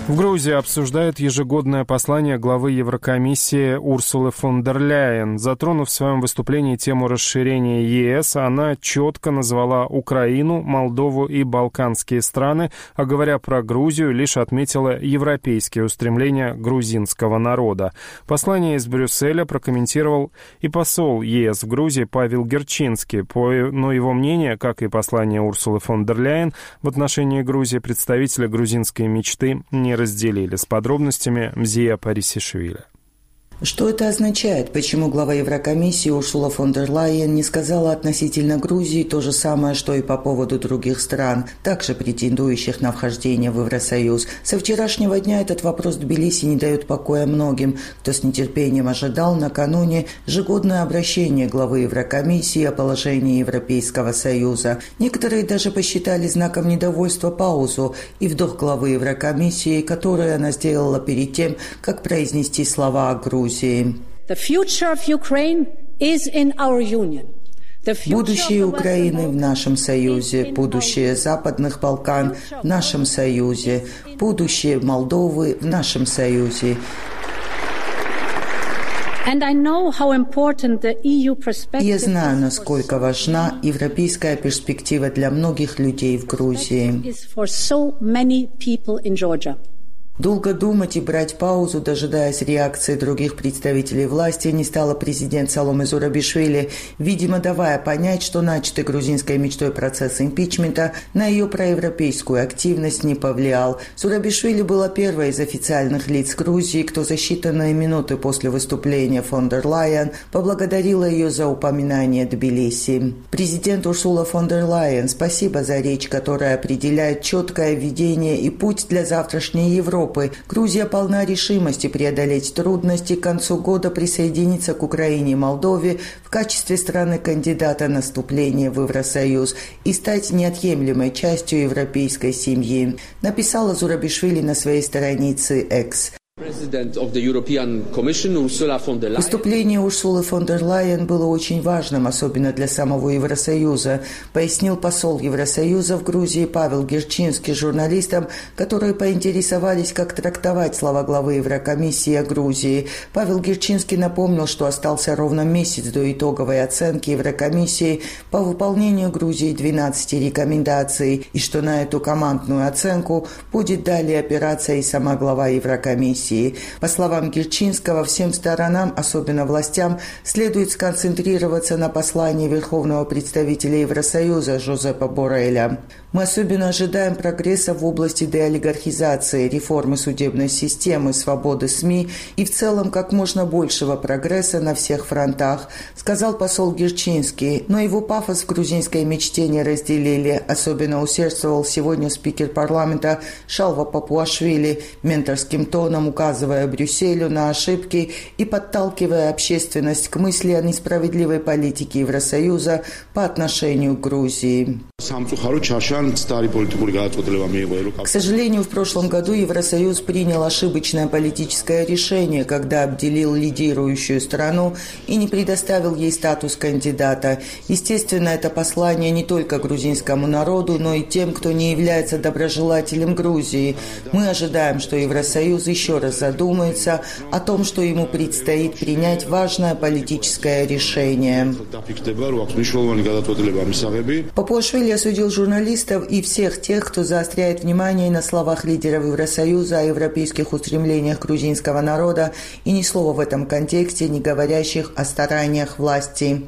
В Грузии обсуждают ежегодное послание главы Еврокомиссии Урсулы фон дер Ляйен. Затронув в своем выступлении тему расширения ЕС, она четко назвала Украину, Молдову и Балканские страны, а говоря про Грузию, лишь отметила европейские устремления грузинского народа. Послание из Брюсселя прокомментировал и посол ЕС в Грузии Павел Герчинский. Но его мнение, как и послание Урсулы фон дер Ляйен в отношении Грузии, представители грузинской мечты не разделили. С подробностями Мзия Парисишвили. Что это означает? Почему глава Еврокомиссии Урсула фон дер Ляйен не сказала относительно Грузии то же самое, что и по поводу других стран, также претендующих на вхождение в Евросоюз? Со вчерашнего дня этот вопрос в Тбилиси не дает покоя многим, кто с нетерпением ожидал накануне ежегодное обращение главы Еврокомиссии о положении Европейского Союза. Некоторые даже посчитали знаком недовольства паузу и вдох главы Еврокомиссии, которую она сделала перед тем, как произнести слова о Грузии. Будущее Украины в нашем Союзе, будущее Западных Балкан в нашем Союзе, будущее Молдовы в нашем Союзе. Я знаю, насколько важна европейская перспектива для многих людей в Грузии. Долго думать и брать паузу, дожидаясь реакции других представителей власти, не стала президент Саломе Зурабишвили, видимо, давая понять, что начатый грузинской мечтой процесс импичмента на ее проевропейскую активность не повлиял. Зурабишвили была первой из официальных лиц Грузии, кто за считанные минуты после выступления фон дер Ляйен поблагодарила ее за упоминание Тбилиси. Президент Урсула фон дер Ляйен, спасибо за речь, которая определяет четкое видение и путь для завтрашней Европы. Грузия полна решимости преодолеть трудности, к концу года присоединиться к Украине и Молдове в качестве страны-кандидата на вступление в Евросоюз и стать неотъемлемой частью европейской семьи, написала Зурабишвили на своей странице X. Выступление Урсулы фон дер Ляйен было очень важным, особенно для самого Евросоюза, пояснил посол Евросоюза в Грузии Павел Герчинский журналистам, которые поинтересовались, как трактовать слова главы Еврокомиссии о Грузии. Павел Герчинский напомнил, что остался ровно месяц до итоговой оценки Еврокомиссии по выполнению Грузии 12 рекомендаций, и что на эту командную оценку будет далее опираться и сама глава Еврокомиссии. По словам Герчинского, всем сторонам, особенно властям, следует сконцентрироваться на послании Верховного представителя Евросоюза Жозепа Борреля. Мы особенно ожидаем прогресса в области деолигархизации, реформы судебной системы, свободы СМИ и в целом как можно большего прогресса на всех фронтах, сказал посол Герчинский. Но его пафос в грузинской мечте не разделили. Особенно усердствовал сегодня спикер парламента Шалва Папуашвили, менторским тоном указывая Брюсселю на ошибки и подталкивая общественность к мысли о несправедливой политике Евросоюза по отношению к Грузии. К сожалению, в прошлом году Евросоюз принял ошибочное политическое решение, когда обделил лидирующую страну и не предоставил ей статус кандидата. Естественно, это послание не только грузинскому народу, но и тем, кто не является доброжелателем Грузии. Мы ожидаем, что Евросоюз еще раз задумается о том, что ему предстоит принять важное политическое решение. Папуашвили осудил журналистов и всех тех, кто заостряет внимание на словах лидеров Евросоюза о европейских устремлениях грузинского народа и ни слова в этом контексте не говорящих о стараниях власти.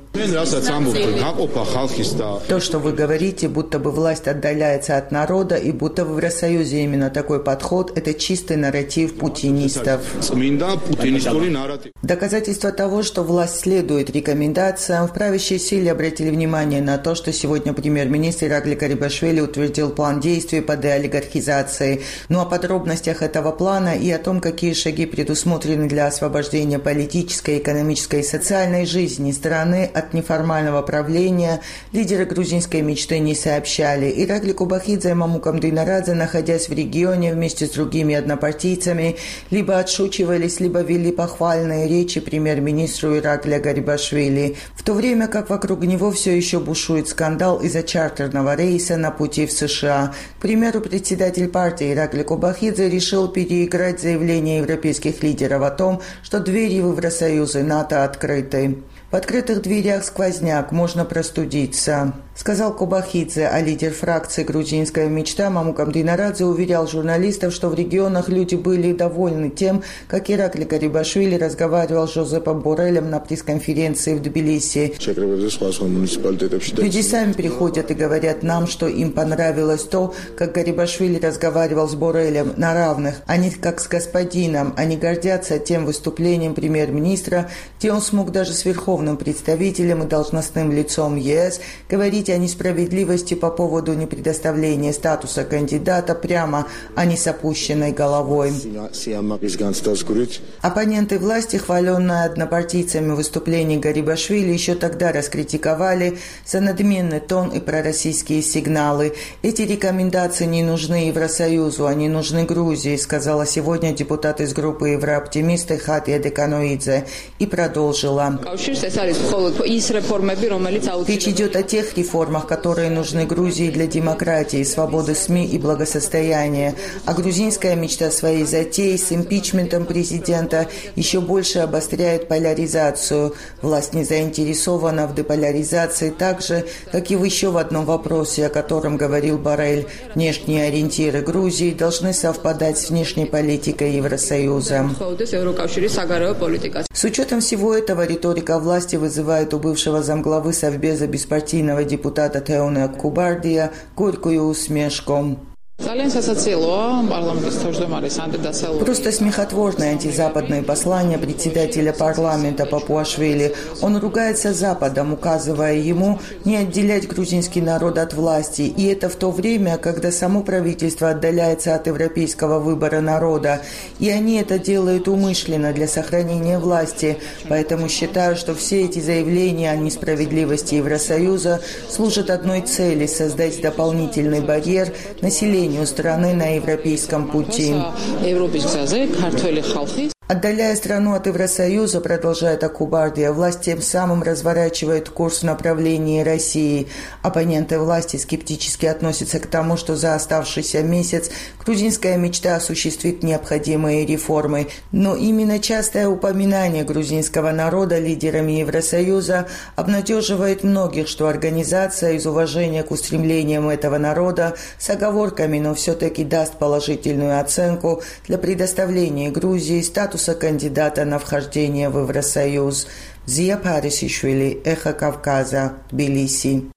То, что вы говорите, будто бы власть отдаляется от народа и будто в Евросоюзе именно такой подход – это чистый нарратив путинистов. Доказательство того, что власть следует рекомендациям, в правящей силе обратили внимание на то, что сегодня премьер-министр Иракли Гарибашвили утвердил план действий по деолигархизации. Но о подробностях этого плана и о том, какие шаги предусмотрены для освобождения политической, экономической и социальной жизни страны от неформального правления, лидеры грузинской мечты не сообщали. Иракли Кубахидзе и Мамукам Динарадзе, находясь в регионе вместе с другими однопартийцами, либо отшучивались, либо вели похвальные речи премьер-министру Иракли Гарибашвили, в то время как вокруг него все еще бушует скандал из-за чартерного рейса на пути в США. К примеру, председатель партии Иракли Кобахидзе решил переиграть заявление европейских лидеров о том, что двери в Евросоюз и НАТО открыты. В открытых дверях сквозняк, можно простудиться, сказал Кобахидзе, а лидер фракции «Грузинская мечта» Мамукам Динарадзе уверял журналистов, что в регионах люди были довольны тем, как Иракли Гарибашвили разговаривал с Жозепом Борреллем на пресс-конференции в Тбилиси. Люди сами приходят и говорят нам, что им понравилось то, как Гарибашвили разговаривал с Борреллем на равных, а не как с господином. Они гордятся тем выступлением премьер-министра, где он смог даже с верховным представителем и должностным лицом ЕС говорить о несправедливости по поводу непредоставления статуса кандидата прямо, а не с опущенной головой. Оппоненты власти, хваленные однопартийцами выступлений Гарибашвили, еще тогда раскритиковали за надменный тон и пророссийские сигналы. Эти рекомендации не нужны Евросоюзу, они нужны Грузии, сказала сегодня депутат из группы «Еврооптимисты» Хатия Деканоидзе и продолжила. Речь идет о тех реформах, которые нужны Грузии для демократии, свободы СМИ и благосостояния. А грузинская мечта своей затеи с импичментом президента еще больше обостряет поляризацию. Власть не заинтересована в деполяризации так же, как и в еще в одном вопросе, о котором говорил Боррель. Внешние ориентиры Грузии должны совпадать с внешней политикой Евросоюза. С учетом всего этого риторика власти вызывает у бывшего замглавы Совбеза беспартийного депутата Теоне Кубардия горькую усмешку. Просто смехотворное антизападное послание председателя парламента Папуашвили. Он ругается Западом, указывая ему не отделять грузинский народ от власти. И это в то время, когда само правительство отдаляется от европейского выбора народа. И они это делают умышленно для сохранения власти. Поэтому считаю, что все эти заявления о несправедливости Евросоюза служат одной цели – создать дополнительный барьер населению страны на европейском пути. Отдаляя страну от Евросоюза, продолжает Акубардия, власть тем самым разворачивает курс в направлении России. Оппоненты власти скептически относятся к тому, что за оставшийся месяц грузинская мечта осуществит необходимые реформы. Но именно частое упоминание грузинского народа лидерами Евросоюза обнадеживает многих, что организация из уважения к устремлениям этого народа с оговорками, но все-таки даст положительную оценку для предоставления Грузии статуса кандидата на вхождение в Евросоюз. Зия Парисишвили, Эхо Кавказа, Тбилиси.